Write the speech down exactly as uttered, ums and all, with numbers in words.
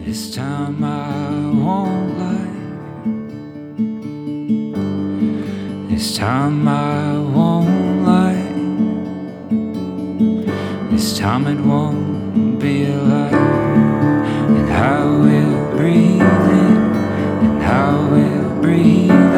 This time I won't lie. This time I won't lie. This time it won't be a lie. And how we'll breathe in, and how we'll breathe